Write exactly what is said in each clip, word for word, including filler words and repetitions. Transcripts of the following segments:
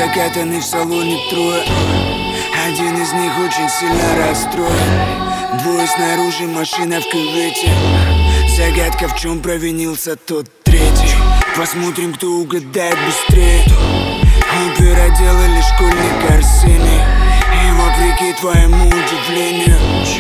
Закатаны в салоне трое. Один из них очень сильно расстроен. Двое снаружи, машина в кювете. Загадка, в чем провинился тот третий. Посмотрим, кто угадает быстрее. Опера делали школьник Арсений. И вопреки твоему удивлению,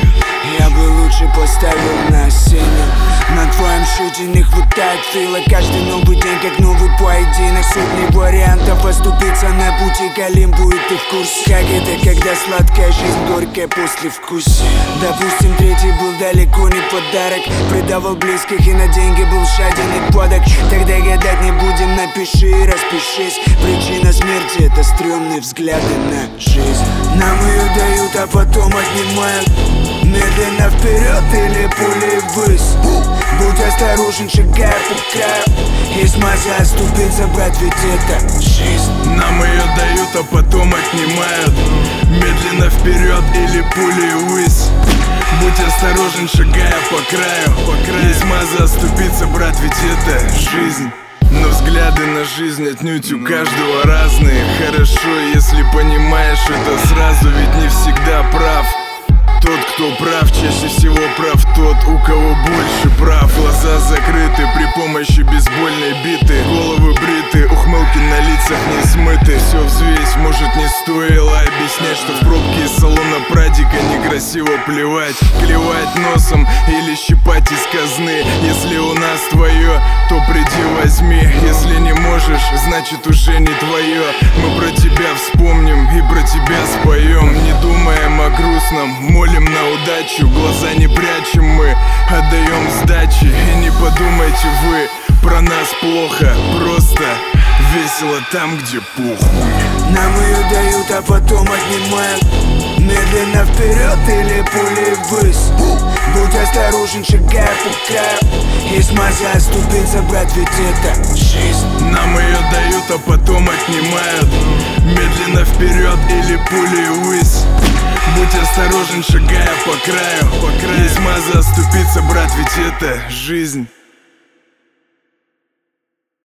я бы лучше поставил на сцену. На твоем счете не хватает фила. Каждый новый день как новый поединок. Сотни вариантов оступиться на пути к Олимпу. И ты в курсе, как это, когда сладкая жизнь горькая после вкуса. Допустим, третий был далеко не подарок. Предавал близких и на деньги был жаден и падок. Тогда гадать не будем, напиши и распишись. Причина смерти — это стрёмные взгляды на жизнь. Нам ее дают, а потом отнимают. Медленно вперед или пулей ввысь. Будь осторожен, шагая по краю. Есть маза оступиться, брат, ведь это жизнь. Нам ее дают, а потом отнимают. Медленно вперед или пулей ввысь. Будь осторожен, шагая по краю, по краю. Есть маза оступиться, брат, ведь это жизнь. Но взгляды на жизнь отнюдь у каждого разные. Хорошо, если понимаешь это сразу, ведь не всегда прав тот, кто прав, чаще всего прав тот, у кого больше прав. Глаза закрыты при помощи бейсбольной биты. Головы бриты, ухмылки на лицах не смыты. Все взвесь, может не стоило объяснять, что в пробке из салона прадика некрасиво плевать. Клевать носом или щипать из казны. Если у нас твое, то приди возьми. Если не можешь, значит уже не твое. Мы про тебя вспомним и про тебя споем. Не думаем о грустном, молим на удачу. Глаза не прячем мы, отдаем сдачи. И не подумайте вы про нас плохо. Просто весело там, где похуй. Нам ее дают, а потом отнимают. Медленно вперед или пулей ввысь. Будь осторожен, шагая по краю. Есть маза оступиться, брат, ведь это жизнь. Нам ее дают, а потом отнимают. Медленно вперед или пулей ввысь. Будь осторожен, шагая по краю, по краю. Есть маза оступиться, брат, ведь это жизнь.